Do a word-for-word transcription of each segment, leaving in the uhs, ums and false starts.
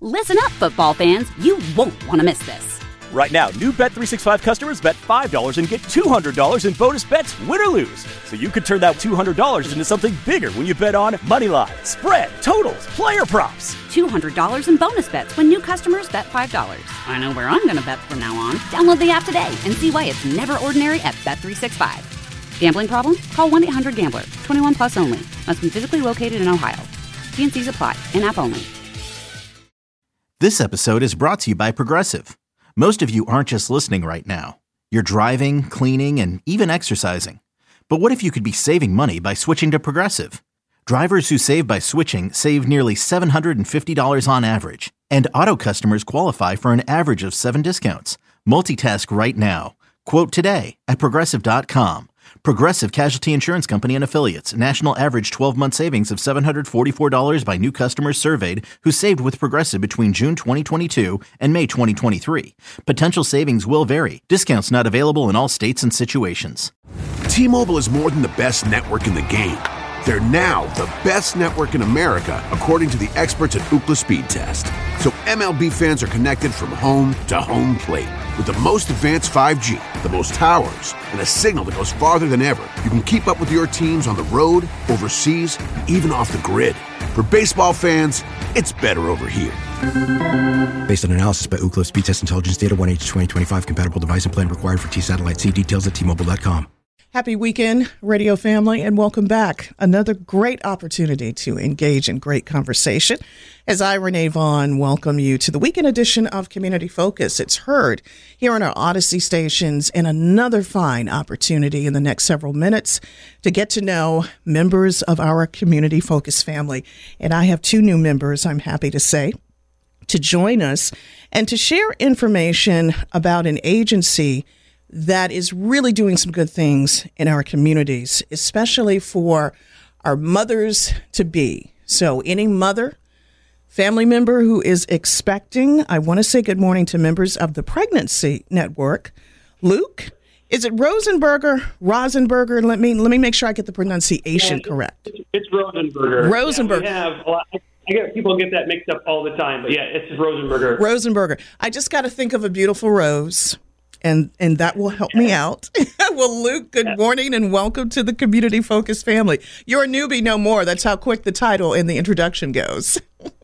Listen up, football fans. You won't want to miss this. Right now, new Bet three sixty-five customers bet five dollars and get two hundred dollars in bonus bets, win or lose. So you could turn that two hundred dollars into something bigger when you bet on money line, spread, totals, player props. two hundred dollars in bonus bets when new customers bet five dollars. I know where I'm going to bet from now on. Download the app today and see why it's never ordinary at Bet three sixty-five. Gambling problem? Call one eight hundred gambler. twenty-one plus only. Must be physically located in Ohio. T and C's apply. In-app only. This episode is brought to you by Progressive. Most of you aren't just listening right now. You're driving, cleaning, and even exercising. But what if you could be saving money by switching to Progressive? Drivers who save by switching save nearly seven hundred fifty dollars on average. And auto customers qualify for an average of seven discounts. Multitask right now. Quote today at Progressive dot com. Progressive Casualty Insurance Company and Affiliates. National average twelve-month savings of seven hundred forty-four dollars by new customers surveyed who saved with Progressive between June twenty twenty-two and May twenty twenty-three. Potential savings will vary. Discounts not available in all states and situations. T-Mobile is more than the best network in the game. They're now the best network in America, according to the experts at Ookla Speed Test. So M L B fans are connected from home to home plate. With the most advanced five G, the most towers, and a signal that goes farther than ever, you can keep up with your teams on the road, overseas, and even off the grid. For baseball fans, it's better over here. Based on analysis by Ookla Speed Test Intelligence Data, one H twenty twenty-five compatible device and plan required for T-Satellite. See details at T Mobile dot com. Happy weekend, radio family, and welcome back. Another great opportunity to engage in great conversation. As I, Renee Vaughn, welcome you to the weekend edition of Community Focus. It's heard here on our Odyssey stations, and another fine opportunity in the next several minutes to get to know members of our Community Focus family. And I have two new members, I'm happy to say, to join us and to share information about an agency that is really doing some good things in our communities, especially for our mothers-to-be. So any mother, family member who is expecting, I want to say good morning to members of the Pregnancy Network. Luke, is it Rosenberger? Rosenberger? Let me let me make sure I get the pronunciation yeah, correct. It's, it's Rosenberger. Rosenberger. Yeah, we have a lot, I get people get that mixed up all the time, but yeah, it's Rosenberger. Rosenberger. I just got to think of a beautiful rose. And and that will help me out. Well, Luke, good morning and welcome to the Community Focus family. You're a newbie no more. That's how quick the title and the introduction goes.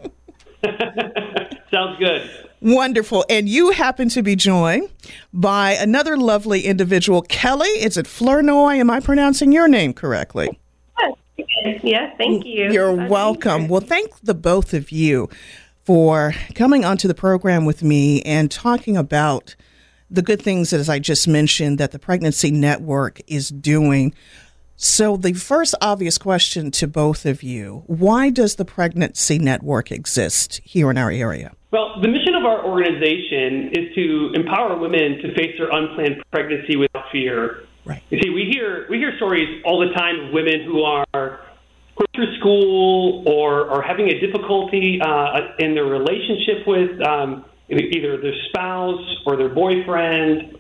Sounds good. Wonderful. And you happen to be joined by another lovely individual, Kelly. Is it Flournoy? Am I pronouncing your name correctly? Yes, yes, thank you. You're Glad welcome. Well, thank the both of you for coming onto the program with me and talking about the good things, as I just mentioned, that the Pregnancy Network is doing. So the first obvious question to both of you, why does the Pregnancy Network exist here in our area? Well, the mission of our organization is to empower women to face their unplanned pregnancy without fear. Right. You see, we hear we hear stories all the time of women who are going through school or are having a difficulty uh, in their relationship with um, either their spouse or their boyfriend,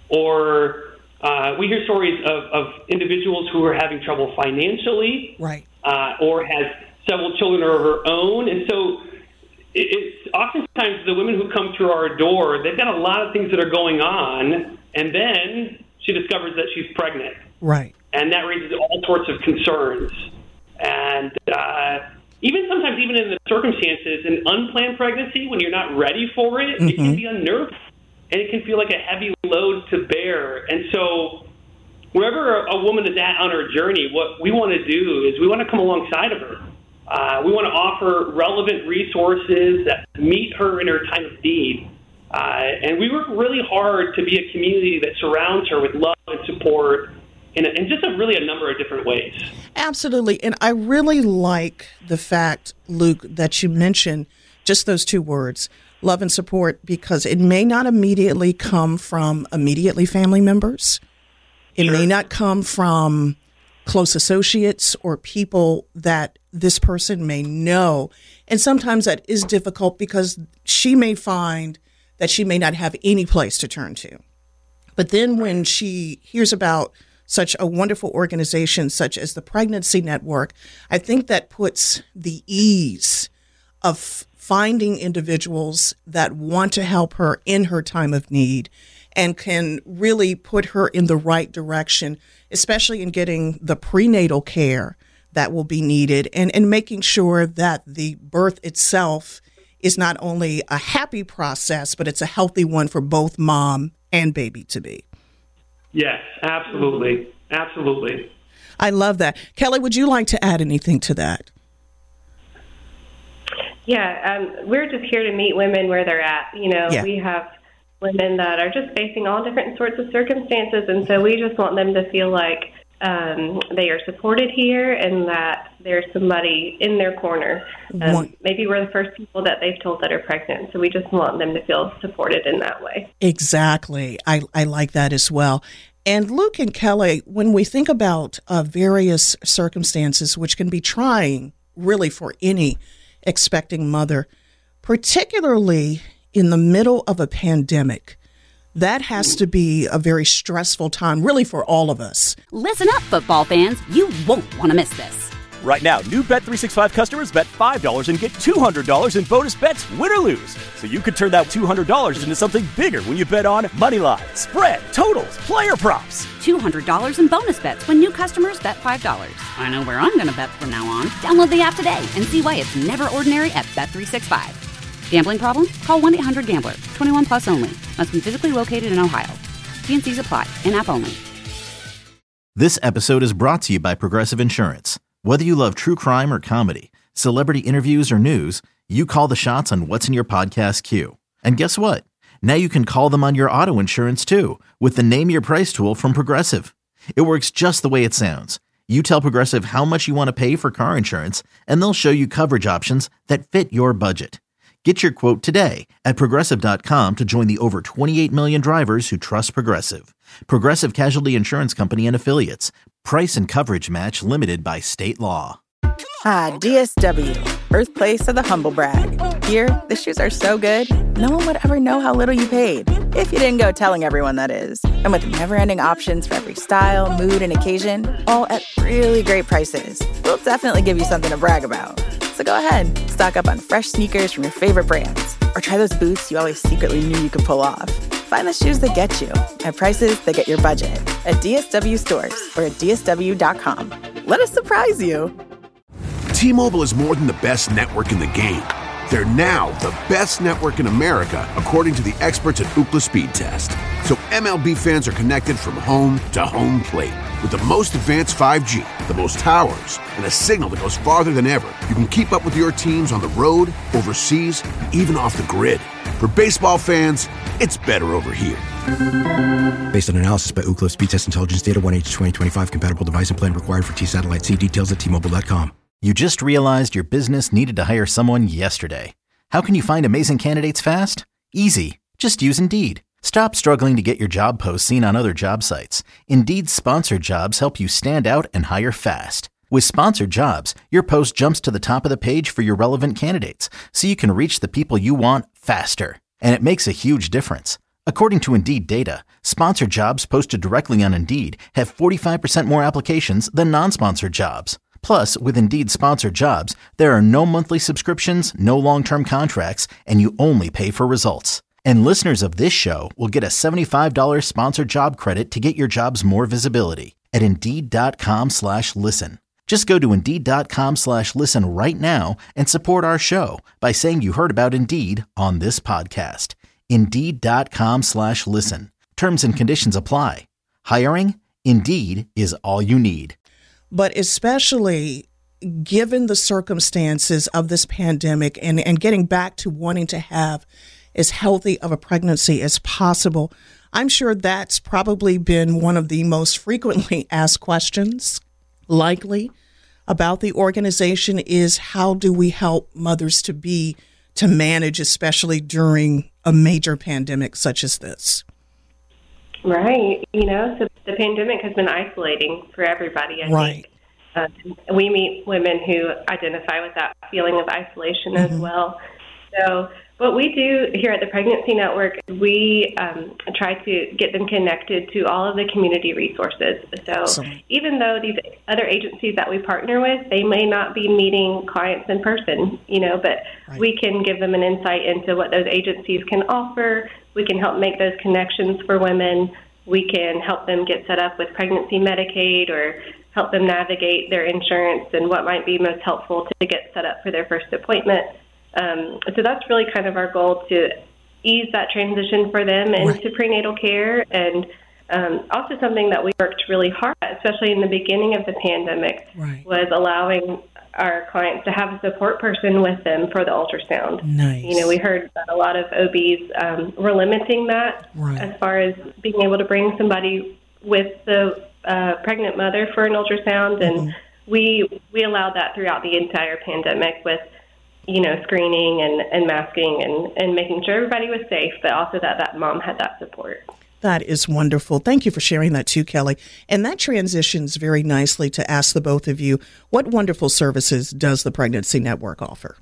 or uh, we hear stories of, of individuals who are having trouble financially, right, uh, or has several children of her own. And so it, it's oftentimes the women who come through our door, they've got a lot of things that are going on, and then she discovers that she's pregnant. Right. And that raises all sorts of concerns. And uh, even sometimes, even in the circumstances, an unplanned pregnancy, when you're not ready for it, mm-hmm. it can be unnerving, and it can feel like a heavy load to bear. And so wherever a woman is at on her journey, what we want to do is we want to come alongside of her. Uh, we want to offer relevant resources that meet her in her time of need. Uh, and we work really hard to be a community that surrounds her with love and support in, a, in just a really a number of different ways. Absolutely. And I really like the fact, Luke, that you mentioned just those two words, love and support, because it may not immediately come from immediately family members. It sure. may not come from close associates or people that this person may know. And sometimes that is difficult because she may find that she may not have any place to turn to. But then when she hears about such a wonderful organization such as the Pregnancy Network, I think that puts the ease of finding individuals that want to help her in her time of need and can really put her in the right direction, especially in getting the prenatal care that will be needed and, and making sure that the birth itself is not only a happy process, but it's a healthy one for both mom and baby to be. Yes, absolutely. Absolutely. I love that. Kelly, would you like to add anything to that? Yeah, um, we're just here to meet women where they're at. You know, Yeah. we have women that are just facing all different sorts of circumstances, and so we just want them to feel like um, they are supported here and that there's somebody in their corner. Um, One- maybe we're the first people that they've told that are pregnant, so we just want them to feel supported in that way. Exactly. I, I like that as well. And Luke and Kelly, when we think about uh, various circumstances, which can be trying really for any expecting mother, particularly in the middle of a pandemic, that has to be a very stressful time, really, for all of us. Listen up, football fans. You won't want to miss this. Right now, new Bet three sixty-five customers bet five dollars and get two hundred dollars in bonus bets, win or lose. So you could turn that two hundred dollars into something bigger when you bet on Moneyline, spread, totals, player props. two hundred dollars in bonus bets when new customers bet five dollars. I know where I'm going to bet from now on. Download the app today and see why it's never ordinary at Bet three sixty-five. Gambling problem? Call one eight hundred gambler. twenty-one plus only. Must be physically located in Ohio. T and C's apply. In-app only. This episode is brought to you by Progressive Insurance. Whether you love true crime or comedy, celebrity interviews or news, you call the shots on what's in your podcast queue. And guess what? Now you can call them on your auto insurance too with the Name Your Price tool from Progressive. It works just the way it sounds. You tell Progressive how much you want to pay for car insurance, and they'll show you coverage options that fit your budget. Get your quote today at Progressive dot com to join the over twenty-eight million drivers who trust Progressive. Progressive Casualty Insurance Company and Affiliates. Price and coverage match limited by state law. Ah, D S W, birthplace of the humble brag. Here, the shoes are so good, no one would ever know how little you paid. If you didn't go telling everyone, that is. And with never-ending options for every style, mood, and occasion, all at really great prices, we'll definitely give you something to brag about. So go ahead, stock up on fresh sneakers from your favorite brands, or try those boots you always secretly knew you could pull off. Find the shoes that get you at prices that get your budget at D S W stores or at D S W dot com. Let us surprise you. T-Mobile is more than the best network in the game. They're now the best network in America, according to the experts at Ookla Speed Test. So M L B fans are connected from home to home plate. With the most advanced five G, the most towers, and a signal that goes farther than ever, you can keep up with your teams on the road, overseas, and even off the grid. For baseball fans, it's better over here. Based on analysis by Ookla Speed Test Intelligence Data, one H twenty twenty-five compatible device and plan required for T-Satellite. See details at T Mobile dot com. You just realized your business needed to hire someone yesterday. How can you find amazing candidates fast? Easy. Just use Indeed. Stop struggling to get your job posts seen on other job sites. Indeed's sponsored jobs help you stand out and hire fast. With sponsored jobs, your post jumps to the top of the page for your relevant candidates, so you can reach the people you want faster. And it makes a huge difference. According to Indeed data, sponsored jobs posted directly on Indeed have forty-five percent more applications than non-sponsored jobs. Plus, with Indeed sponsored jobs, there are no monthly subscriptions, no long-term contracts, and you only pay for results. And listeners of this show will get a seventy-five dollars sponsored job credit to get your jobs more visibility at Indeed.com slash listen. Just go to Indeed.com slash listen right now and support our show by saying you heard about Indeed on this podcast. Indeed.com slash listen. Terms and conditions apply. Hiring? Indeed is all you need. But especially given the circumstances of this pandemic and, and getting back to wanting to have as healthy of a pregnancy as possible, I'm sure that's probably been one of the most frequently asked questions, likely, about the organization is how do we help mothers to be, to manage, especially during a major pandemic such as this? Right. You know, so the pandemic has been isolating for everybody, I right. think. Uh, we meet women who identify with that feeling of isolation mm-hmm. as well. So what we do here at the Pregnancy Network, we um, try to get them connected to all of the community resources. So Excellent. Even though these other agencies that we partner with, they may not be meeting clients in person, you know, but right. we can give them an insight into what those agencies can offer. We can help make those connections for women. We can help them get set up with pregnancy Medicaid or help them navigate their insurance and what might be most helpful to get set up for their first appointment. Um, so that's really kind of our goal, to ease that transition for them into right. prenatal care. And um, also something that we worked really hard at, especially in the beginning of the pandemic, right. was allowing our clients to have a support person with them for the ultrasound. Nice. You know, we heard that a lot of O Bs um, were limiting that right. as far as being able to bring somebody with the uh, pregnant mother for an ultrasound. And mm-hmm. we we allowed that throughout the entire pandemic with you know, screening and, and masking and, and making sure everybody was safe, but also that that mom had that support. That is wonderful. Thank you for sharing that too, Kelly. And that transitions very nicely to ask the both of you, what wonderful services does the Pregnancy Network offer?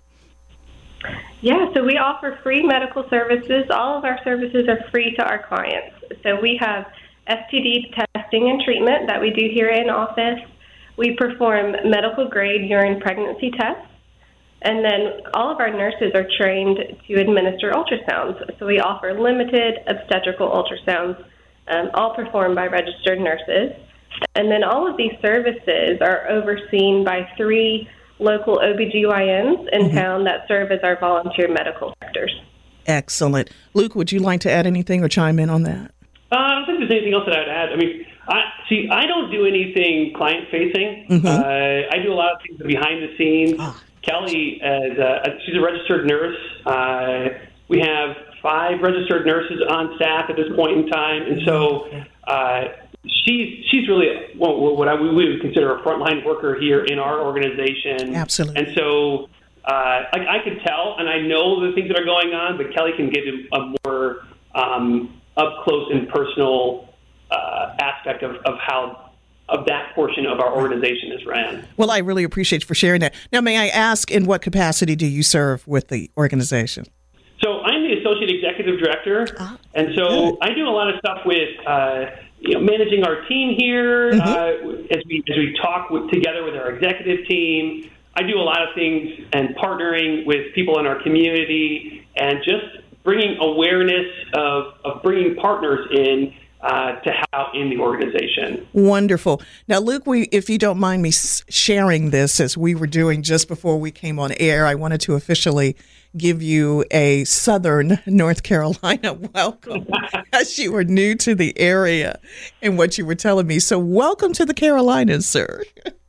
Yeah, so we offer free medical services. All of our services are free to our clients. So we have S T D testing and treatment that we do here in office. We perform medical-grade urine pregnancy tests. And then all of our nurses are trained to administer ultrasounds. So we offer limited obstetrical ultrasounds, um, all performed by registered nurses. And then all of these services are overseen by three local O B G Y Ns in mm-hmm. town that serve as our volunteer medical directors. Excellent. Luke, would you like to add anything or chime in on that? Uh, I don't think there's anything else that I'd add. I mean, I, see, I don't do anything client-facing. Mm-hmm. Uh, I do a lot of things behind the scenes. Oh. Kelly, is a, she's a registered nurse. Uh, we have five registered nurses on staff at this point in time, and so uh, she's she's really what I, we would consider a frontline worker here in our organization. Absolutely. And so uh, I, I could tell, and I know the things that are going on, but Kelly can give you a more um, up close and personal uh, aspect of, of how. of that portion of our organization is ran. Well, I really appreciate you for sharing that. Now, may I ask, in what capacity do you serve with the organization? So I'm the Associate Executive Director, ah, and so good. I do a lot of stuff with uh, you know, managing our team here, mm-hmm. uh, as we as we talk with, together with our executive team. I do a lot of things and partnering with people in our community and just bringing awareness of, of bringing partners in Uh, to help in the organization. Wonderful. Now, Luke, we, if you don't mind me sharing this as we were doing just before we came on air, I wanted to officially give you a Southern North Carolina welcome as you were new to the area and what you were telling me. So welcome to the Carolinas, sir.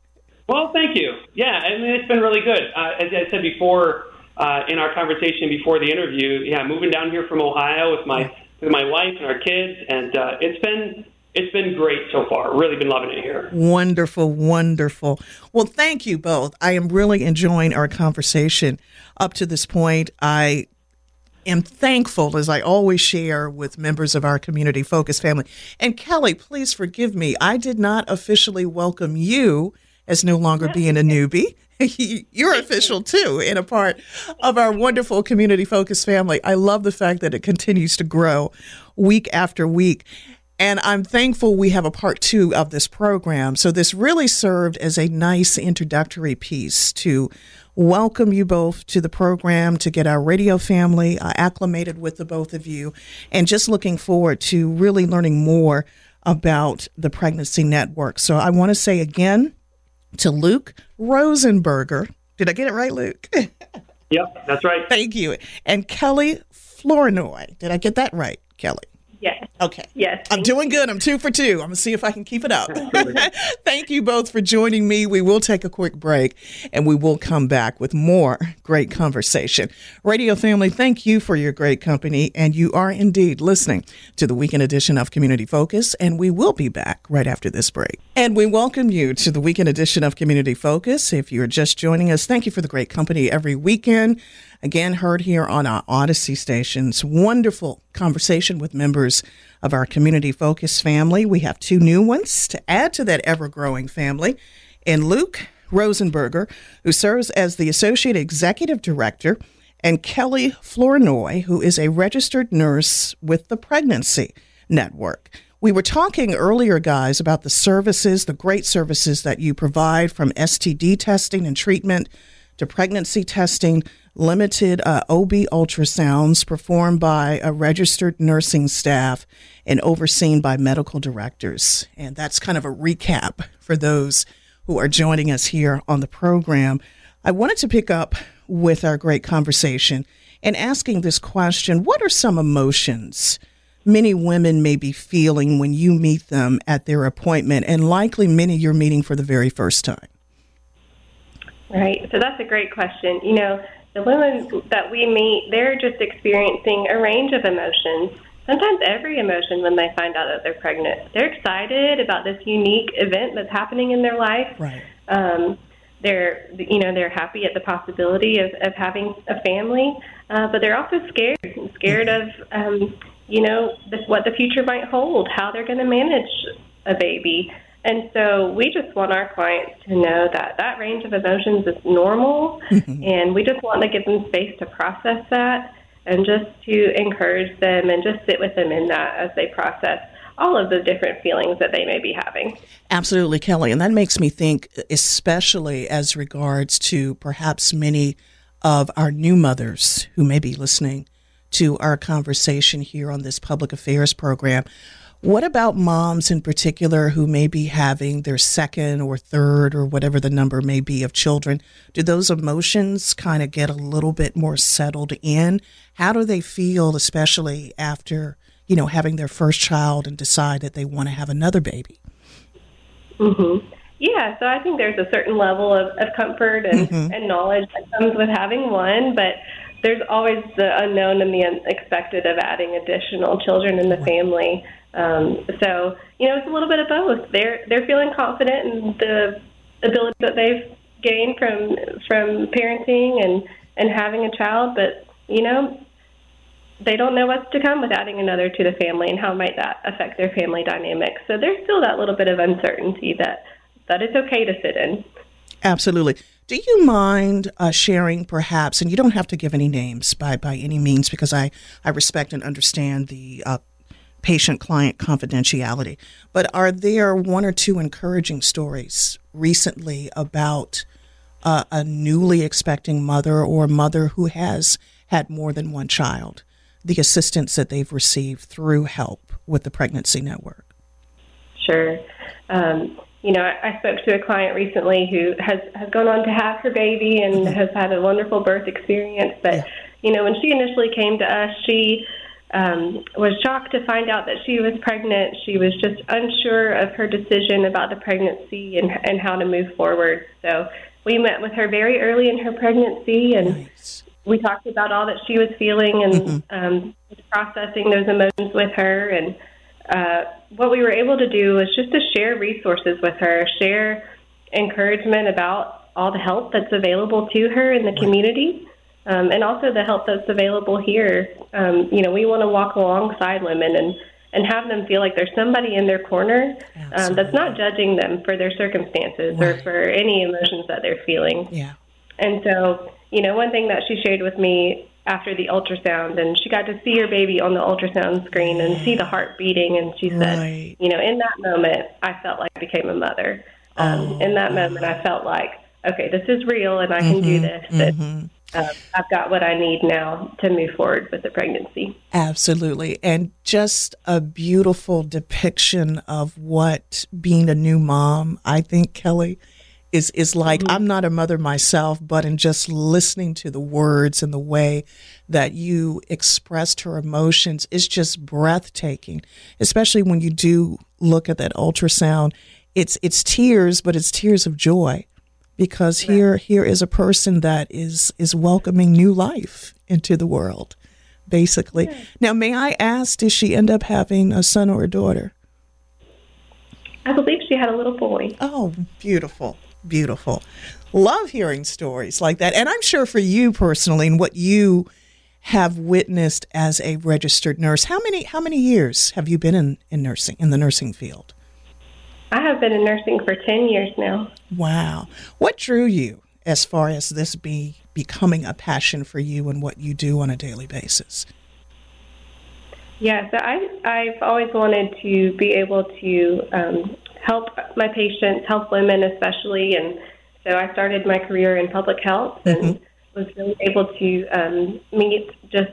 Well, thank you. Yeah, I mean, it's been really good. Uh, as I said before uh, in our conversation before the interview, yeah, moving down here from Ohio with my with my wife and our kids, and uh, it's been it's been great so far. Really been loving it here. Wonderful, wonderful. Well, thank you both. I am really enjoying our conversation up to this point. I am thankful, as I always share with members of our Community Focus family. And Kelly, please forgive me. I did not officially welcome you as no longer being a newbie. You're official, too, and a part of our wonderful Community Focus family. I love the fact that it continues to grow week after week. And I'm thankful we have a part two of this program. So this really served as a nice introductory piece to welcome you both to the program, to get our radio family uh, acclimated with the both of you, and just looking forward to really learning more about the Pregnancy Network. So I want to say again, to Luke Rosenberger. Did I get it right, Luke? Yep, that's right. Thank you. And Kelly Flournoy. Did I get that right, Kelly? Yes. Okay. Yes. I'm doing good. I'm two for two. I'm going to see if I can keep it up. Thank you both for joining me. We will take a quick break and we will come back with more great conversation. Radio family, thank you for your great company. And you are indeed listening to the weekend edition of Community Focus. And we will be back right after this break. And we welcome you to the weekend edition of Community Focus. If you're just joining us, thank you for the great company every weekend. Again, heard here on our Odyssey stations. Wonderful conversation with members of our Community Focus family. We have two new ones to add to that ever-growing family. And Luke Rosenberger, who serves as the Associate Executive Director and Kelly Flournoy, who is a registered nurse with the Pregnancy Network. We were talking earlier, guys, about the services, the great services that you provide, from S T D testing and treatment to pregnancy testing, limited uh, O B ultrasounds performed by a registered nursing staff and overseen by medical directors. And that's kind of a recap for those who are joining us here on the program. I wanted to pick up with our great conversation and asking this question: what are some emotions many women may be feeling when you meet them at their appointment, and likely many you're meeting for the very first time? Right. So that's a great question. You know, the women that we meet, they're just experiencing a range of emotions, sometimes every emotion when they find out that they're pregnant. They're excited about this unique event that's happening in their life. Right. Um, they're, you know, they're happy at the possibility of, of having a family, uh, but they're also scared, scared mm-hmm. of, um, you know, this, what the future might hold, how they're going to manage a baby. And so we just want our clients to know that that range of emotions is normal, mm-hmm. and we just want to give them space to process that and just to encourage them and just sit with them in that as they process all of the different feelings that they may be having. Absolutely, Kelly. And that makes me think, especially as regards to perhaps many of our new mothers who may be listening to our conversation here on this public affairs program. What about moms in particular who may be having their second or third or whatever the number may be of children? Do those emotions kind of get a little bit more settled in? How do they feel, especially after, you know, having their first child and decide that they want to have another baby? Mm-hmm. Yeah, so I think there's a certain level of, of comfort and, mm-hmm. and knowledge that comes with having one, but there's always the unknown and the unexpected of adding additional children in the family. Um, so, you know, it's a little bit of both. They're they're feeling confident in the ability that they've gained from from parenting and, and having a child, but, you know, they don't know what's to come with adding another to the family and how might that affect their family dynamics. So there's still that little bit of uncertainty that, that it's okay to sit in. Absolutely. Do you mind uh, sharing perhaps, and you don't have to give any names by, by any means, because I, I respect and understand the uh, patient-client confidentiality, but are there one or two encouraging stories recently about uh, a newly expecting mother or a mother who has had more than one child, the assistance that they've received through help with the Pregnancy Network? Sure. Um, you know, I, I spoke to a client recently who has, has gone on to have her baby and mm-hmm. has had a wonderful birth experience. But, yeah. you know, when she initially came to us, she um, was shocked to find out that she was pregnant. She was just unsure of her decision about the pregnancy and, and how to move forward. So we met with her very early in her pregnancy, and nice. we talked about all that she was feeling and mm-hmm. um, processing those emotions with her. And uh, what we were able to do was just to share resources with her, share encouragement about all the help that's available to her in the right. community, um, and also the help that's available here. Um, you know, we want to walk alongside women and, and have them feel like there's somebody in their corner um, that's not judging them for their circumstances right. or for any emotions that they're feeling. Yeah. And so, you know, one thing that she shared with me after the ultrasound, and she got to see her baby on the ultrasound screen and see the heart beating, and she said, right. you know, in that moment, I felt like I became a mother. Um, oh, in that moment, I felt like, okay, this is real, and I can mm-hmm, do this. Mm-hmm. And, uh, I've got what I need now to move forward with the pregnancy. Absolutely. And just a beautiful depiction of what being a new mom, I think, Kelly, is is like. Mm-hmm. I'm not a mother myself, but in just listening to the words and the way that you expressed her emotions is just breathtaking, especially when you do look at that ultrasound. It's it's tears, but it's tears of joy, because right. here here is a person that is is welcoming new life into the world, basically. Yeah. Now, may I ask, did she end up having a son or a daughter? I believe she had a little boy. Oh, beautiful. Beautiful. Love hearing stories like that. And I'm sure for you personally, and what you have witnessed as a registered nurse, how many how many years have you been in, in nursing, in the nursing field? I have been in nursing for ten years now. Wow. What drew you as far as this be becoming a passion for you and what you do on a daily basis? Yeah, so I, I've always wanted to be able to um, help my patients, help women especially, and so I started my career in public health and mm-hmm. was really able to um, meet just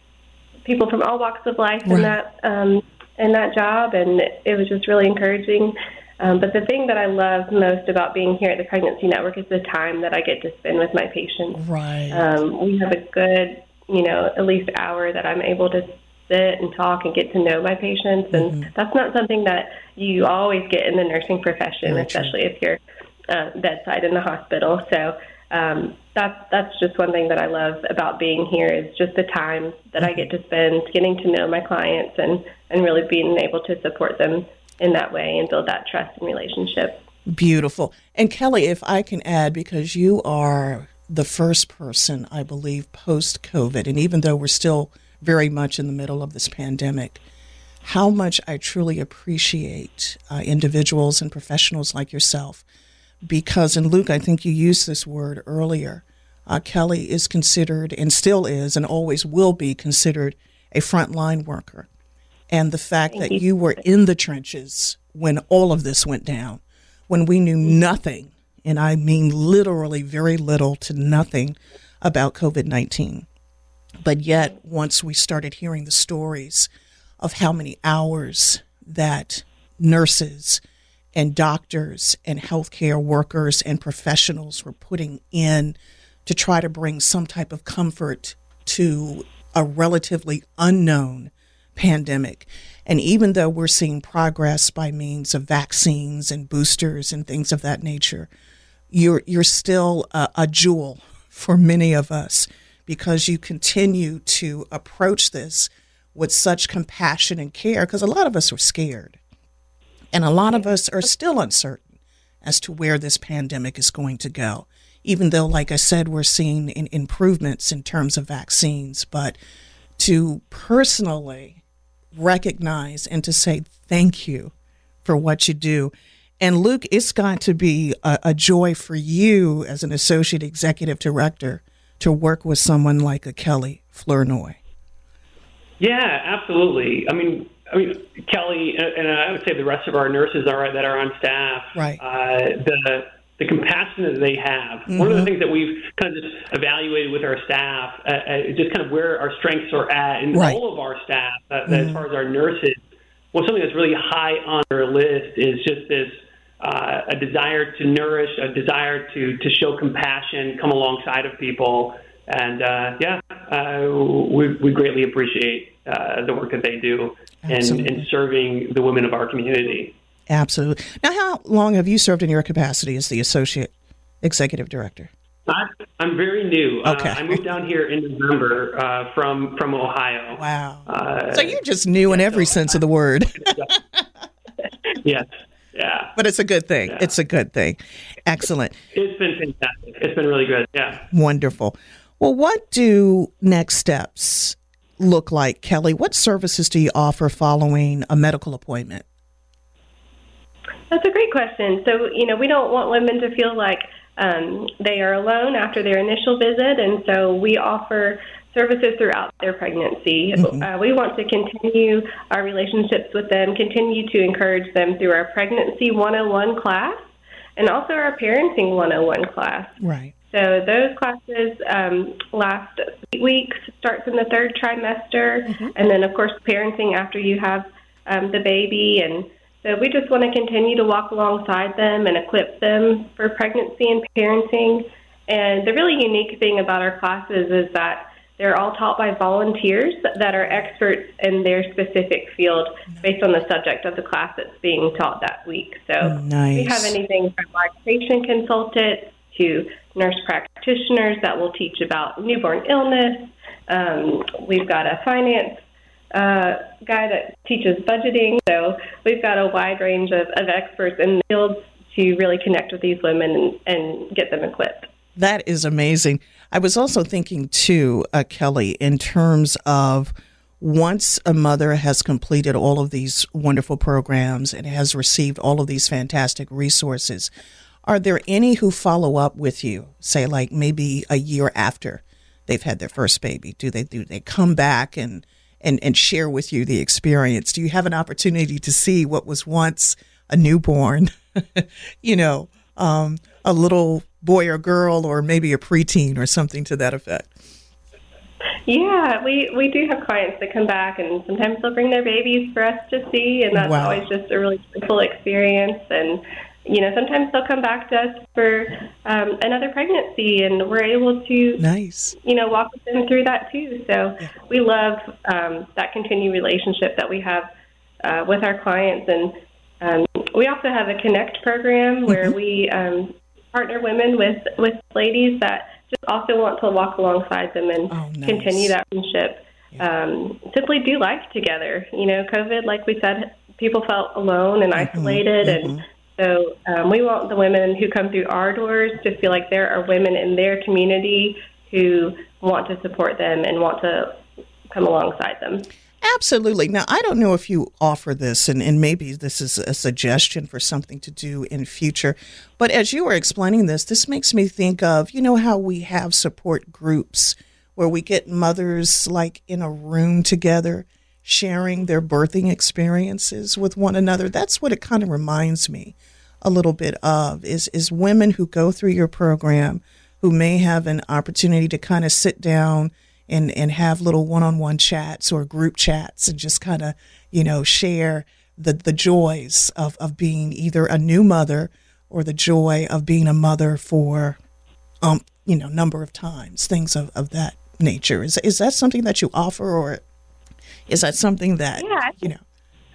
people from all walks of life right. in that um, in that job, and it was just really encouraging. Um, but the thing that I love most about being here at the Pregnancy Network is the time that I get to spend with my patients. Right. Um, we have a good, you know, at least hour that I'm able to sit and talk and get to know my patients, and mm-hmm. that's not something that you always get in the nursing profession, Very especially true. if you're uh, bedside in the hospital. So um, that's that's just one thing that I love about being here is just the time that mm-hmm. I get to spend getting to know my clients and, and really being able to support them in that way and build that trust and relationship. Beautiful. And Kelly, if I can add, because you are the first person, I believe, post-COVID, and even though we're still very much in the middle of this pandemic, how much I truly appreciate uh, individuals and professionals like yourself. Because, and Luke, I think you used this word earlier, uh, Kelly is considered, and still is, and always will be considered a frontline worker. And the fact that you were in the trenches when all of this went down, when we knew nothing, and I mean literally very little to nothing about COVID nineteen. But yet, once we started hearing the stories of how many hours that nurses and doctors and healthcare workers and professionals were putting in to try to bring some type of comfort to a relatively unknown pandemic. And even though we're seeing progress by means of vaccines and boosters and things of that nature, you're you're still a, a jewel for many of us because you continue to approach this with such compassion and care, because a lot of us are scared. And a lot of us are still uncertain as to where this pandemic is going to go, even though, like I said, we're seeing in improvements in terms of vaccines. But to personally recognize and to say thank you for what you do. And Luke, it's got to be a, a joy for you as an associate executive director to work with someone like a Kelly Flournoy. Yeah, absolutely. I mean, I mean, Kelly, and I would say the rest of our nurses are that are on staff. Right. Uh, the the compassion that they have. Mm-hmm. One of the things that we've kind of just evaluated with our staff, uh, uh, just kind of where our strengths are at, and right. all of our staff, uh, mm-hmm. as far as our nurses, well, something that's really high on their list is just this uh, a desire to nourish, a desire to to show compassion, come alongside of people. And, uh, yeah, uh, we, we greatly appreciate uh, the work that they do in, in serving the women of our community. Absolutely. Now, how long have you served in your capacity as the Associate Executive Director? I, I'm very new. Okay. Uh, I moved down here in November uh, from, from Ohio. Wow. Uh, so you're just new in every so, sense of the word. Yes. Yeah. But it's a good thing. Yeah. It's a good thing. Excellent. It's been fantastic. It's been really good. Yeah. Wonderful. Well, what do next steps look like, Kelly? What services do you offer following a medical appointment? That's a great question. So, you know, we don't want women to feel like um, they are alone after their initial visit, and so we offer services throughout their pregnancy. Mm-hmm. Uh, we want to continue our relationships with them, continue to encourage them through our Pregnancy one oh one class and also our Parenting one oh one class. Right. So those classes um, last eight weeks, starts in the third trimester, mm-hmm. and then, of course, parenting after you have um, the baby. And so we just want to continue to walk alongside them and equip them for pregnancy and parenting. And the really unique thing about our classes is that they're all taught by volunteers that are experts in their specific field based on the subject of the class that's being taught that week. So nice. We have anything from lactation consultants to nurse practitioners that will teach about newborn illness. Um, we've got a finance uh, guy that teaches budgeting. So we've got a wide range of, of experts in the field to really connect with these women and, and get them equipped. That is amazing. I was also thinking, too, uh, Kelly, in terms of once a mother has completed all of these wonderful programs and has received all of these fantastic resources, Are there any who follow up with you, say like maybe a year after they've had their first baby? Do they do they come back and, and, and share with you the experience? Do you have an opportunity to see what was once a newborn, you know, um, a little boy or girl, or maybe a preteen or something to that effect? Yeah, we, we do have clients that come back, and sometimes they'll bring their babies for us to see, and that's Wow. always just a really joyful experience. And, you know, sometimes they'll come back to us for um, another pregnancy, and we're able to, Nice. you know, walk with them through that too. So yeah. we love um, that continued relationship that we have uh, with our clients. And um, we also have a Connect program where mm-hmm. we um, partner women with, with ladies that just also want to walk alongside them and oh, nice. continue that friendship. Yeah. Um, simply do life together. You know, COVID, like we said, people felt alone and mm-hmm. isolated, mm-hmm. and so um, we want the women who come through our doors to feel like there are women in their community who want to support them and want to come alongside them. Absolutely. Now, I don't know if you offer this, and, and maybe this is a suggestion for something to do in future, but as you were explaining this, this makes me think of, you know, how we have support groups where we get mothers like in a room together sharing their birthing experiences with one another. That's what it kind of reminds me a little bit of, is, is women who go through your program who may have an opportunity to kind of sit down and, and have little one-on-one chats or group chats and just kind of, you know, share the, the joys of, of being either a new mother or the joy of being a mother for, um, you know, number of times, things of, of that nature. Is, is that something that you offer, or is that something that, yeah, you know?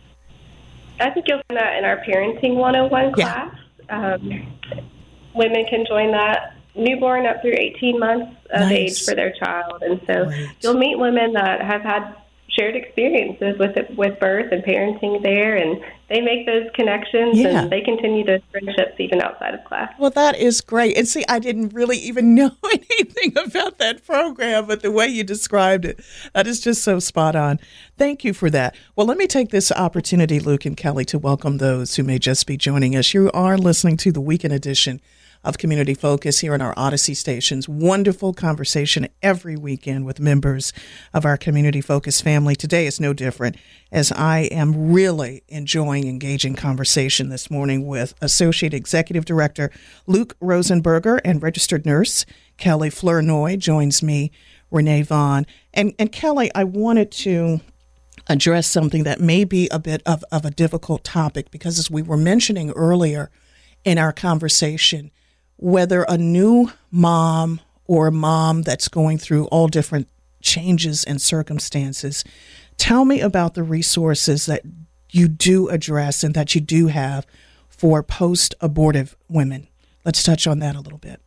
I think you'll find that in our Parenting one oh one class. Yeah. Um, women can join that newborn up through eighteen months of Nice. age for their child. And so Great. You'll meet women that have had shared experiences with it, with birth and parenting there, and they make those connections Yeah. and they continue those friendships even outside of class. Well, that is great. And see, I didn't really even know anything about that program, but the way you described it, that is just so spot on. Thank you for that. Well, let me take this opportunity, Luke and Kelly, to welcome those who may just be joining us. You are listening to the weekend edition of Community Focus here on our Odyssey stations. Wonderful conversation every weekend with members of our Community Focus family. Today is no different, as I am really enjoying engaging conversation this morning with Associate Executive Director Luke Rosenberger and registered nurse Kelly Flournoy. Joins me, Renee Vaughn. And, and Kelly, I wanted to address something that may be a bit of, of a difficult topic, because as we were mentioning earlier in our conversation, whether a new mom or a mom that's going through all different changes and circumstances, tell me about the resources that you do address and that you do have for post-abortive women. Let's touch on that a little bit.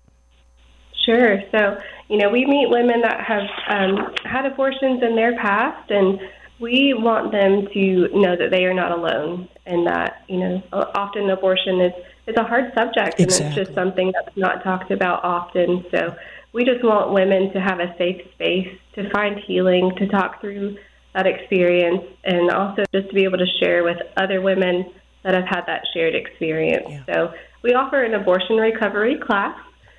Sure. So, you know, we meet women that have um, had abortions in their past, and we want them to know that they are not alone, and that, you know, often abortion is It's a hard subject, and Exactly. it's just something that's not talked about often. So we just want women to have a safe space to find healing, to talk through that experience, and also just to be able to share with other women that have had that shared experience. Yeah. So we offer an abortion recovery class,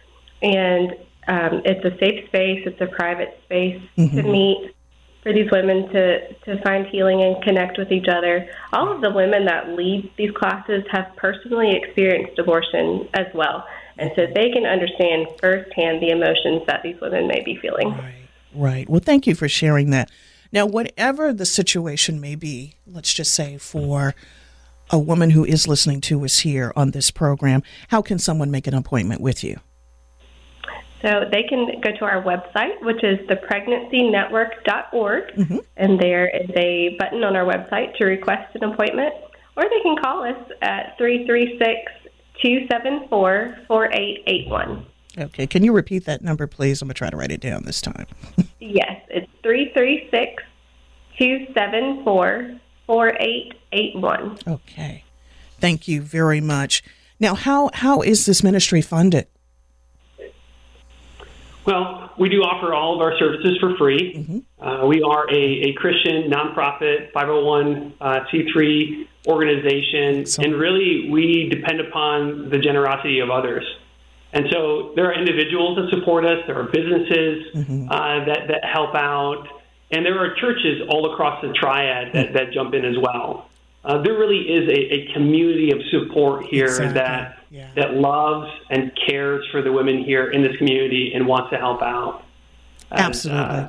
and um, it's a safe space. It's a private space Mm-hmm. to meet for these women to, to find healing and connect with each other. All of the women that lead these classes have personally experienced abortion as well, and so they can understand firsthand the emotions that these women may be feeling. Right, right. Well, thank you for sharing that. Now, whatever the situation may be, let's just say for a woman who is listening to us here on this program, how can someone make an appointment with you? So they can go to our website, which is the pregnancy network dot org, Mm-hmm. and there is a button on our website to request an appointment, or they can call us at three three six, two seven four, four eight eight one. Okay, can you repeat that number, please? I'm going to try to write it down this time. Yes, it's three three six, two seven four, four eight eight one. Okay, thank you very much. Now, how how is this ministry funded? Well, we do offer all of our services for free. Mm-hmm. Uh, we are a, a Christian nonprofit five oh one c three organization, So- and really we depend upon the generosity of others. And so there are individuals that support us, there are businesses Mm-hmm. uh, that, that help out, and there are churches all across the triad that, that jump in as well. Uh, there really is a, a community of support here Exactly. that Yeah. that loves and cares for the women here in this community and wants to help out. And, Absolutely. uh,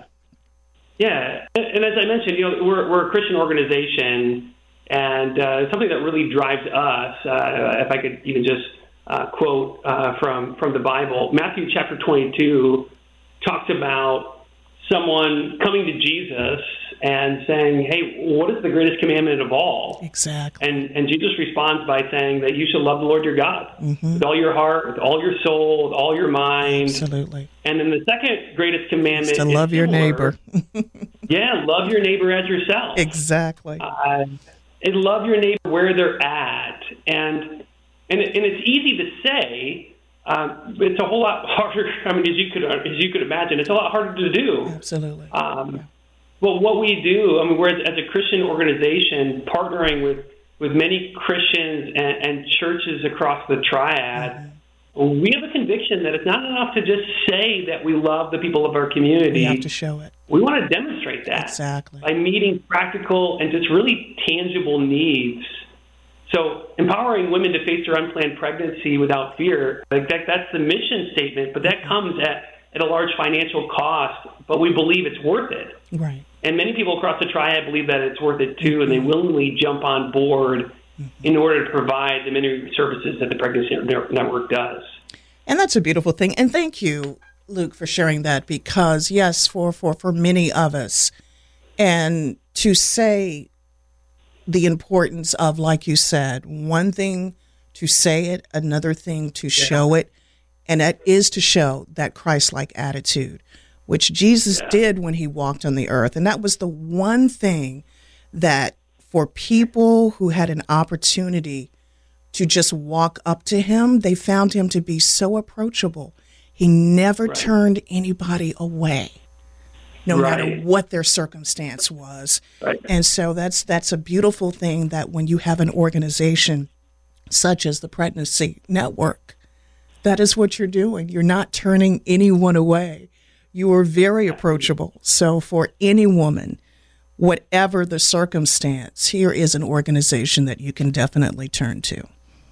yeah, and, and as I mentioned, you know, we're, we're a Christian organization, and uh, something that really drives us, uh, if I could even just uh, quote uh, from, from the Bible, Matthew chapter twenty-two talks about someone coming to Jesus and saying, hey, what is the greatest commandment of all? Exactly. And and Jesus responds by saying that you should love the Lord your God Mm-hmm. with all your heart, with all your soul, with all your mind. Absolutely. And then the second greatest commandment It's to is love your similar. neighbor. Yeah, love your neighbor as yourself. Exactly. Uh, and love your neighbor where they're at. And and, it, and it's easy to say, um, but it's a whole lot harder. I mean, as you could as you could imagine, it's a lot harder to do. Absolutely. Um, But what we do, I mean, we're as a Christian organization partnering with, with many Christians and, and churches across the triad, mm-hmm. we have a conviction that it's not enough to just say that we love the people of our community. We have to show it. We want to demonstrate that Exactly. by meeting practical and just really tangible needs. So empowering women to face their unplanned pregnancy without fear, like that, that's the mission statement, but that comes at, at a large financial cost, but we believe it's worth it. Right. And many people across the triad believe that it's worth it too, and they willingly jump on board in order to provide the many services that the Pregnancy Network does. And that's a beautiful thing. And thank you, Luke, for sharing that, because yes, for, for, for many of us, and to say the importance of, like you said, one thing to say it, another thing to yeah. show it, and that is to show that Christ-like attitude, which Jesus yeah. did when he walked on the earth. And that was the one thing that for people who had an opportunity to just walk up to him, they found him to be so approachable. He never right. turned anybody away, no right. matter what their circumstance was. Right. And so that's that's a beautiful thing, that when you have an organization such as the Pregnancy Network, that is what you're doing. You're not turning anyone away. You are very approachable. So for any woman, whatever the circumstance, here is an organization that you can definitely turn to.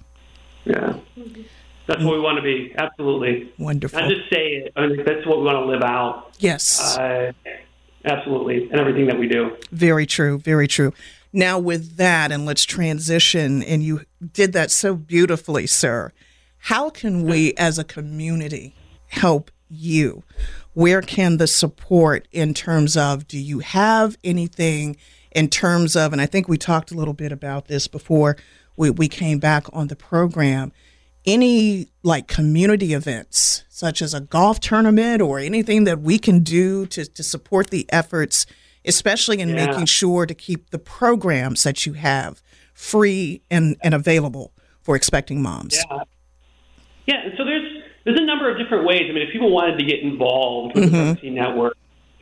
Yeah. That's what we want to be. Absolutely. Wonderful. Not just say it. I mean, that's what we want to live out. Yes. Uh, absolutely. And everything that we do. Very true. Very true. Now with that, and let's transition, and you did that so beautifully, sir. How can we as a community help you? Where can the support in terms of, do you have anything in terms of, and I think we talked a little bit about this before we, we came back on the program, any like community events such as a golf tournament or anything that we can do to, to support the efforts, especially in yeah. making sure to keep the programs that you have free and, and available for expecting moms? Yeah. Yeah, and so there's there's a number of different ways. I mean, if people wanted to get involved with mm-hmm. the Pregnancy Network,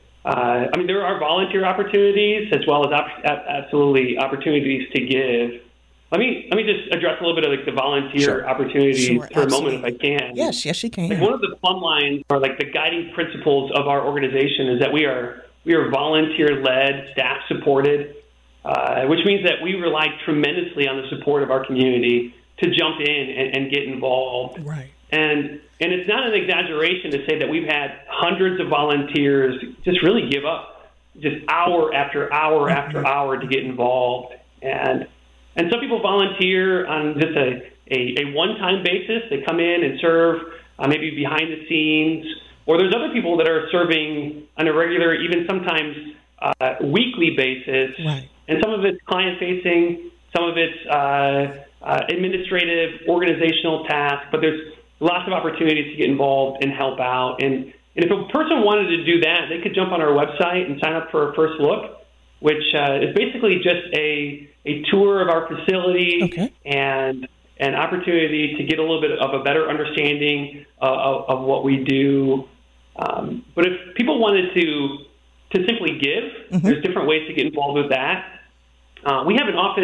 uh, I mean, there are volunteer opportunities as well as op- absolutely opportunities to give. Let me let me just address a little bit of like the volunteer sure. opportunities sure, for absolutely. a moment, if I can. Yes, yes, you can. Like one of the plumb lines, or like the guiding principles of our organization, is that we are we are volunteer-led, staff-supported, uh, which means that we rely tremendously on the support of our community to jump in and, and get involved. Right. And and it's not an exaggeration to say that we've had hundreds of volunteers just really give up just hour after hour mm-hmm. after hour to get involved. And and some people volunteer on just a, a, a one-time basis. They come in and serve uh, maybe behind the scenes. Or there's other people that are serving on a regular, even sometimes uh, weekly basis. Right. And some of it's client-facing, some of it's uh, uh, administrative, organizational tasks, but there's lots of opportunities to get involved and help out. And, and if a person wanted to do that, they could jump on our website and sign up for a first look, which uh, is basically just a, a tour of our facility okay. and an opportunity to get a little bit of a better understanding uh, of, of what we do. Um, but if people wanted to to simply give, mm-hmm. there's different ways to get involved with that. Uh, we have an office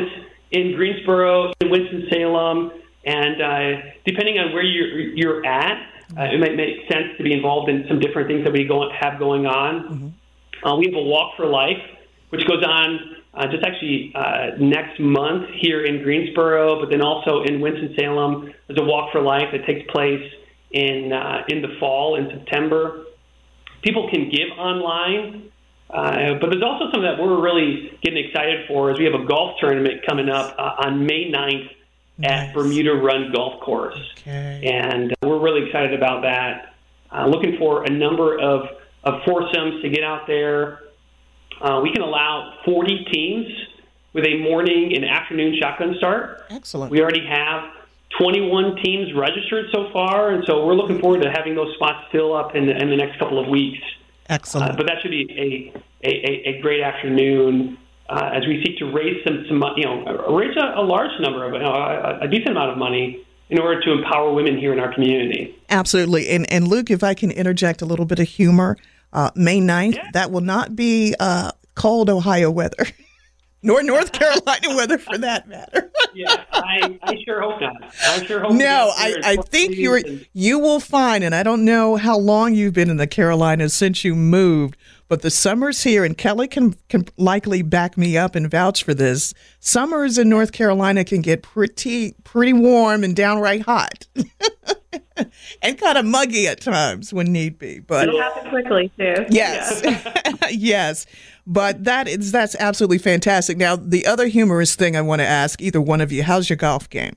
in Greensboro, in Winston-Salem, and uh, depending on where you're, you're at, uh, it might make sense to be involved in some different things that we go, have going on. Mm-hmm. Uh, we have a Walk for Life, which goes on uh, just actually uh, next month here in Greensboro, but then also in Winston-Salem. There's a Walk for Life that takes place in uh, in the fall, in September. People can give online, uh, but there's also something that we're really getting excited for is we have a golf tournament coming up uh, on May ninth nice. At Bermuda Run Golf Course. Okay. And we're really excited about that. Uh, looking for a number of, of foursomes to get out there. Uh, we can allow forty teams with a morning and afternoon shotgun start. Excellent. We already have twenty-one teams registered so far, and so we're looking forward to having those spots fill up in the, in the next couple of weeks. Excellent. Uh, but that should be a, a, a great afternoon uh, as we seek to raise some, some you know, raise a, a large number of, you know, a, a decent amount of money in order to empower women here in our community. Absolutely. And, and Luke, if I can interject a little bit of humor, uh, May ninth, yeah. that will not be uh, cold Ohio weather. Nor North Carolina weather, for that matter. yeah, I, I sure hope not. I sure hope. No, I, I think you were, you will find, and I don't know how long you've been in the Carolinas since you moved, but the summers here, and Kelly can can likely back me up and vouch for this. Summers in North Carolina can get pretty pretty warm and downright hot, and kind of muggy at times when need be. But it'll happen quickly too. Yes, yeah. Yes. But that is that's absolutely fantastic. Now, the other humorous thing I want to ask either one of you: how's your golf game?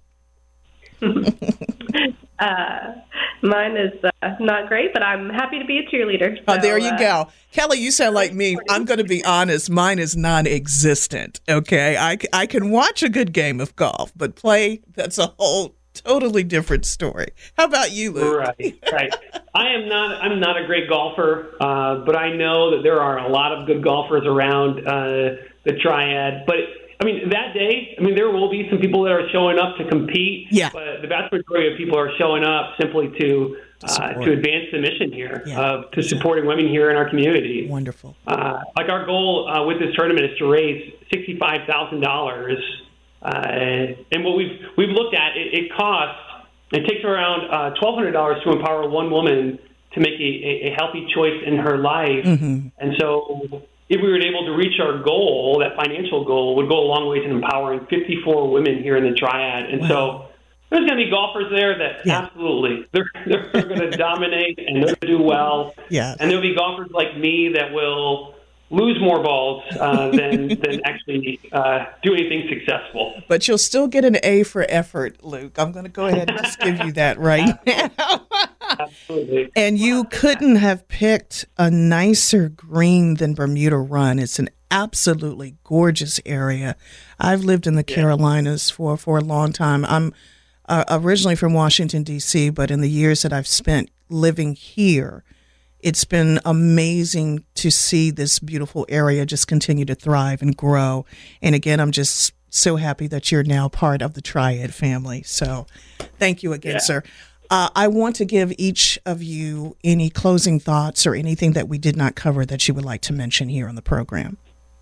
uh, mine is uh, not great, but I'm happy to be a cheerleader. So, oh, there you uh, go, Kelly. You sound like me. I'm going to be honest. Mine is non-existent. Okay, I I can watch a good game of golf, but play—that's a whole totally different story. How about you, Luke? Right, right. I am not. I'm not a great golfer, uh, but I know that there are a lot of good golfers around uh, the Triad. But I mean, that day, I mean, there will be some people that are showing up to compete. Yeah. But the vast majority of people are showing up simply to uh, to advance the mission here, yeah. uh, to supporting women here in our community. Wonderful. Uh, like our goal uh, with this tournament is to raise sixty-five thousand dollars. Uh, and what we've we've looked at, it, it costs, it takes around uh, twelve hundred dollars to empower one woman to make a, a, a healthy choice in her life. Mm-hmm. And so if we were able to reach our goal, that financial goal would go a long way in empowering fifty-four women here in the Triad. And wow. so there's going to be golfers there that yeah. absolutely, they're, they're going to dominate and they're going to do well. Yeah. And there'll be golfers like me that will lose more balls uh, than than actually uh, do anything successful. But you'll still get an A for effort, Luke. I'm going to go ahead and just give you that right now. Absolutely. And you couldn't have picked a nicer green than Bermuda Run. It's an absolutely gorgeous area. I've lived in the yeah. Carolinas for, for a long time. I'm uh, originally from Washington, D C, but in the years that I've spent living here, it's been amazing to see this beautiful area just continue to thrive and grow. And again, I'm just so happy that you're now part of the Triad family. So thank you again, yeah. sir. Uh, I want to give each of you any closing thoughts or anything that we did not cover that you would like to mention here on the program.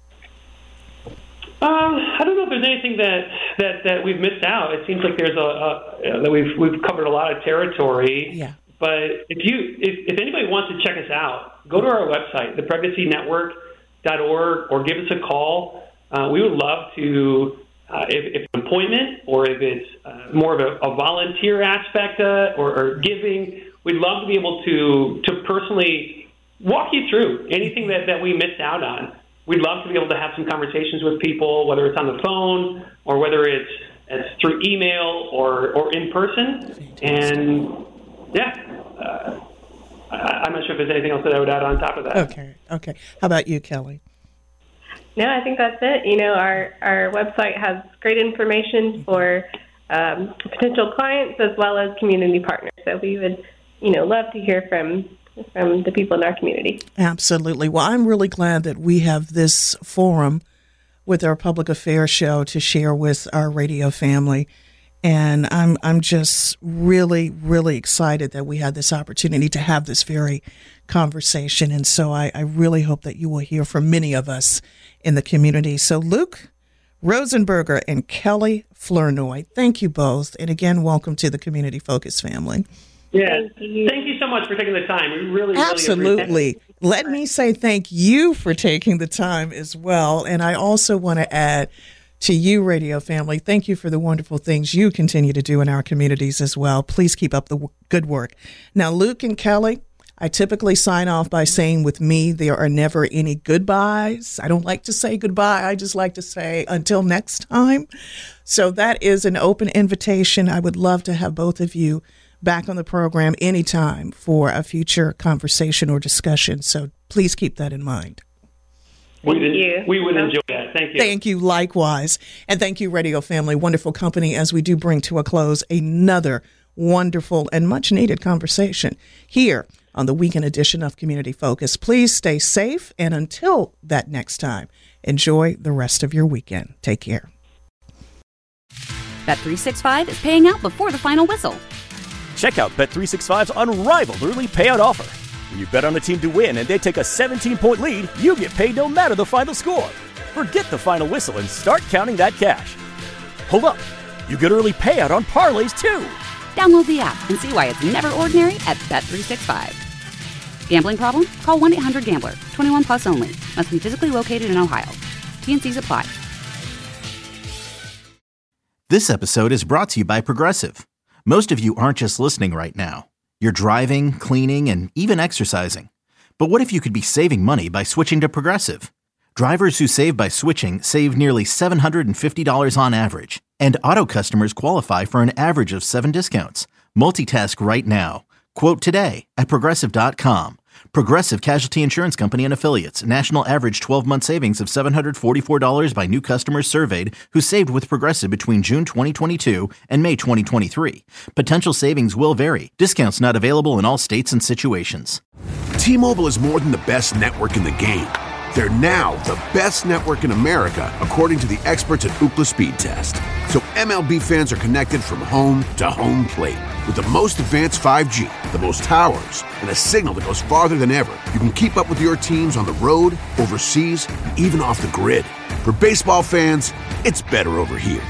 Uh, I don't know if there's anything that, that, that we've missed out. It seems like there's a, a that we've we've covered a lot of territory. Yeah. But if you, if, if anybody wants to check us out, go to our website, the pregnancy network dot org, or give us a call. Uh, we would love to, uh, if, if an appointment or if it's uh, more of a, a volunteer aspect uh, or, or giving, we'd love to be able to to personally walk you through anything that, that we missed out on. We'd love to be able to have some conversations with people, whether it's on the phone or whether it's, it's through email or, or in person. And yeah, uh, I, I'm not sure if there's anything else that I would add on top of that. Okay, okay. How about you, Kelly? No, I think that's it. You know, our, our website has great information for um, potential clients as well as community partners. So we would, you know, love to hear from from the people in our community. Absolutely. Well, I'm really glad that we have this forum with our public affairs show to share with our radio family. And I'm I'm just really, really excited that we had this opportunity to have this very conversation. And so I, I really hope that you will hear from many of us in the community. So, Luke, Rosenberger and Kelly Flournoy. Thank you both. And again, welcome to the Community Focus family. Yeah, thank you, thank you so much for taking the time. We really, Absolutely. really appreciate it. Let me say thank you for taking the time as well. And I also want to add to you, radio family, thank you for the wonderful things you continue to do in our communities as well. Please keep up the w- good work. Now, Luke and Kelly, I typically sign off by saying with me, there are never any goodbyes. I don't like to say goodbye. I just like to say until next time. So that is an open invitation. I would love to have both of you back on the program anytime for a future conversation or discussion. So please keep that in mind. Thank you. We would enjoy that. Thank you. Thank you likewise. And thank you, radio family. Wonderful company as we do bring to a close another wonderful and much needed conversation here on the weekend edition of Community Focus. Please stay safe. And until that next time, enjoy the rest of your weekend. Take care. Bet three sixty-five is paying out before the final whistle. Check out Bet three sixty-five's unrivaled early payout offer. When you bet on a team to win and they take a seventeen-point lead, you get paid no matter the final score. Forget the final whistle and start counting that cash. Hold up. You get early payout on parlays, too. Download the app and see why it's never ordinary at Bet three sixty-five. Gambling problem? Call one eight hundred gambler. twenty-one plus only. Must be physically located in Ohio. T and C's apply. This episode is brought to you by Progressive. Most of you aren't just listening right now. You're driving, cleaning, and even exercising. But what if you could be saving money by switching to Progressive? Drivers who save by switching save nearly seven hundred fifty dollars on average. And auto customers qualify for an average of seven discounts. Multitask right now. Quote today at Progressive dot com. Progressive Casualty Insurance Company and Affiliates. National average twelve-month savings of seven hundred forty-four dollars by new customers surveyed who saved with Progressive between June twenty twenty-two and May twenty twenty-three. Potential savings will vary. Discounts not available in all states and situations. T-Mobile is more than the best network in the game. They're now the best network in America, according to the experts at Ookla Speed Test. So M L B fans are connected from home to home plate. With the most advanced five G, the most towers, and a signal that goes farther than ever, you can keep up with your teams on the road, overseas, and even off the grid. For baseball fans, it's better over here.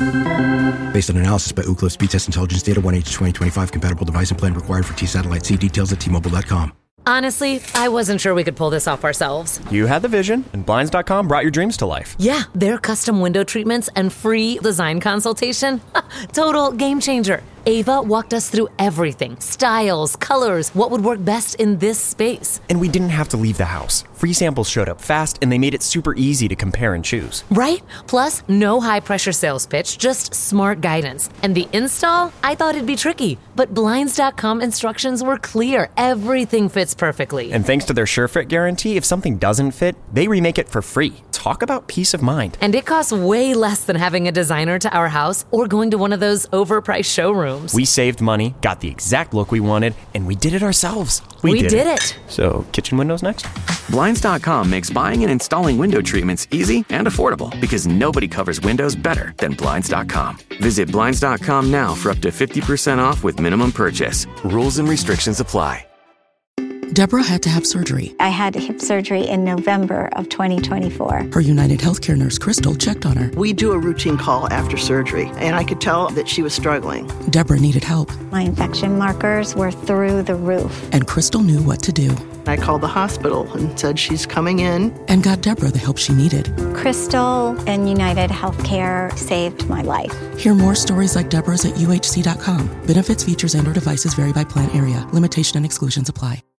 Based on analysis by Ookla Speed Test Intelligence Data, one H twenty twenty-five compatible device and plan required for T-Satellite. See details at T Mobile dot com. Honestly, I wasn't sure we could pull this off ourselves. You had the vision, and Blinds dot com brought your dreams to life. Yeah, their custom window treatments and free design consultation. Total game changer. Ava walked us through everything. Styles, colors, what would work best in this space. And we didn't have to leave the house. Free samples showed up fast, and they made it super easy to compare and choose. Right? Plus, no high-pressure sales pitch, just smart guidance. And the install? I thought it'd be tricky. But Blinds dot com instructions were clear. Everything fits perfectly. And thanks to their SureFit guarantee, if something doesn't fit, they remake it for free. Talk about peace of mind. And it costs way less than having a designer to our house or going to one of those overpriced showrooms. We saved money, got the exact look we wanted, and we did it ourselves. We, we did, did it. it. So, kitchen windows next? Blinds dot com makes buying and installing window treatments easy and affordable because nobody covers windows better than Blinds dot com. Visit Blinds dot com now for up to fifty percent off with minimum purchase. Rules and restrictions apply. Deborah had to have surgery. I had hip surgery in November of twenty twenty-four. Her United Healthcare nurse, Crystal, checked on her. We do a routine call after surgery, and I could tell that she was struggling. Deborah needed help. My infection markers were through the roof. And Crystal knew what to do. I called the hospital and said she's coming in. And got Deborah the help she needed. Crystal and United Healthcare saved my life. Hear more stories like Deborah's at U H C dot com. Benefits, features, and or devices vary by plan area. Limitation and exclusions apply.